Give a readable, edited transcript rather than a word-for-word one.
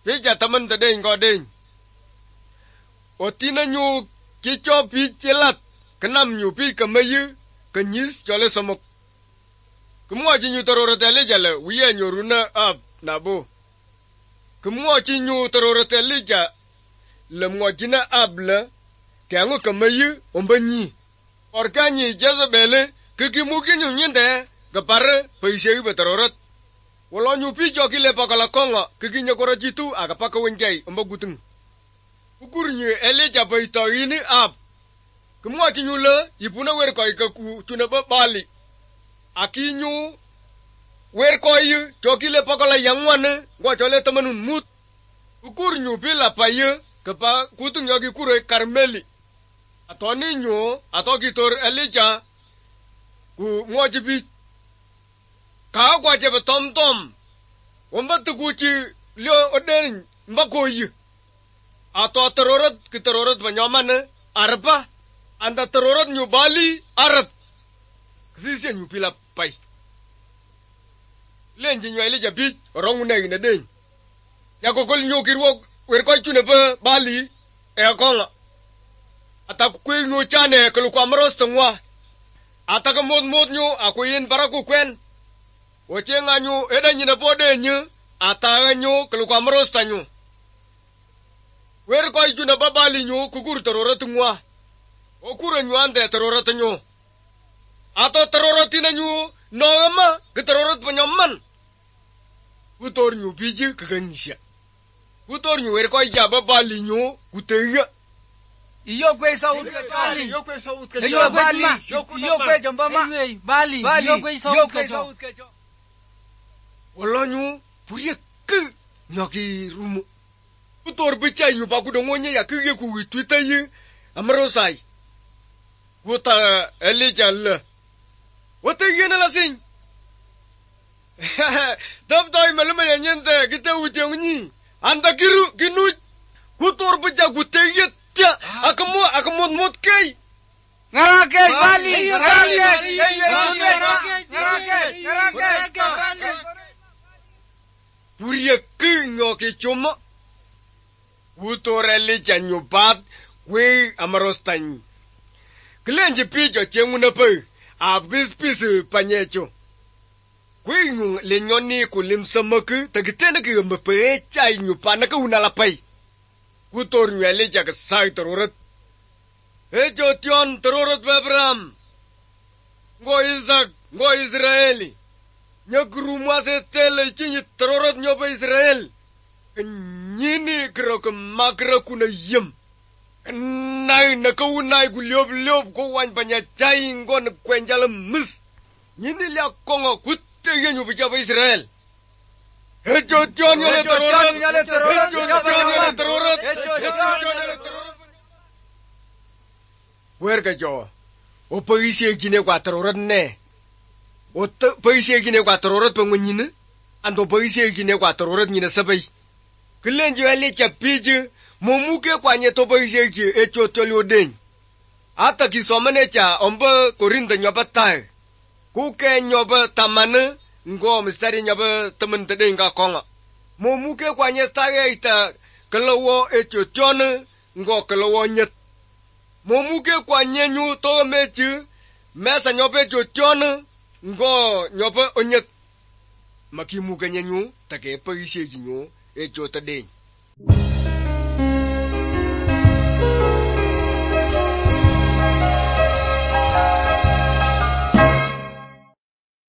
Pija taman tadeng godeng. Otina nyu kicho pi chelat. Kenam nyu pi kemayu. Kenyis jole samok. Kemua jinyu terorotele jale. Wiya nyu runa ab nabo. Kemua jinyu terorotele ja. Lemua jina ab la. Kiangu kemayu ombanyi. Orkanyi Jezebele. Kikimuki nyu nyende. Gapare paisegi beterorot. Wala nyupi joki lepa kalakonga. Kikinya kora jitu agapaka wenjai omba gutung. Ukur nyu Elija baita ini ab. Kemua kinyula ipuna werkoi kaku tunaba bali. Aki nyu werkoi joki lepa kala yangwane. Gwa chole temanun mut. Ukur nyu pila paye. Kepa kutung yoki kure Karmeli. Atoni nyu ato kitor Elija. Ku mwajibi. Kaa kwa jebe tom. Wamba tukuchi lio oden mbakoyi. Ato terorot ki terorot banyamane arba. Anda terorot nyu bali arab. Kisisi nyu pila pai. Lenji nyu Elija bich orang unegi na den. Ya kokol nyu kirwo werkoi chune pa bali. Konga. Ata kukwe nyu chane kalukwa maros tengwa. Ata ka mod nyu akuyin baraku kwen. Oche nga nyu eda nyina pode nyu. Ata nyu kalukwa maros tanyu. Werkoi chune pa bali nyu kukur terorot ngwa. Okura nyu ande terorot nyu. Ato terorotina nyu noama ke terorot panyaman. Kutor nyu biji kekanyisya. Kutor nyu werkoi jaba bali nyu kutega. Iyo kwe Saud Bali. Iyo kwe Saud ke Iyo Bali. Iyo kwe Jambama. Bali. Iyo kwe Saud ke jo. Wala nyu puye ke nyoki rumu. Kutor bicha nyu baku dongonye ya kige ku Twitter ye amarosai. Kuta Elija le. Wata yena la sing. Dab dai malama nyente kita ujengni. Anda kiru ginu. Kutor bicha guteye tia akamu mot kei. Ngarake Bali. Puria kinyo ke choma. Utorele chanyo bat kwe amarostany. Klenje pijo chenguna pe abis pis panyecho. Kwe ngung lenyoni kulim samake tagitene ke mpe chai nyupana ka unalapay. Kutor nyele jaga sai terorot. Ejo tion terorot Abraham. Ngo Isaac, ngo Israeli. Nyagurumwa se tele chinyi terorot nyoba Israel. Nyini krok makra kuna yem. Nai nakaunai guliob ko wan banya chai ngo na kwenjala mis. Nyini lia kongo kutte yenyu bijaba Israel. Ejo tion nyele terorot. Werga jo. O paisi gine kwa terorot ne. O paisi gine kwa terorot pengonyine. Ando paisi gine kwa terorot nyine sabai. Kilenjo Elija pije momuke kwa nyeto paisi gi echo tolio den. Ata kisomane cha omba Korinta nyoba tai. Kuke nyoba tamane ngo mistari nyoba temen tede nga konga. Momuke kwa nyeta ita kalawo echo chone ngo kalawo nyet. Momuke kwa nyenyu to mechi mesa nyobe chochone ngo nyobe onyet. Makimuke nyenyu take paisi gi nyo echo tede.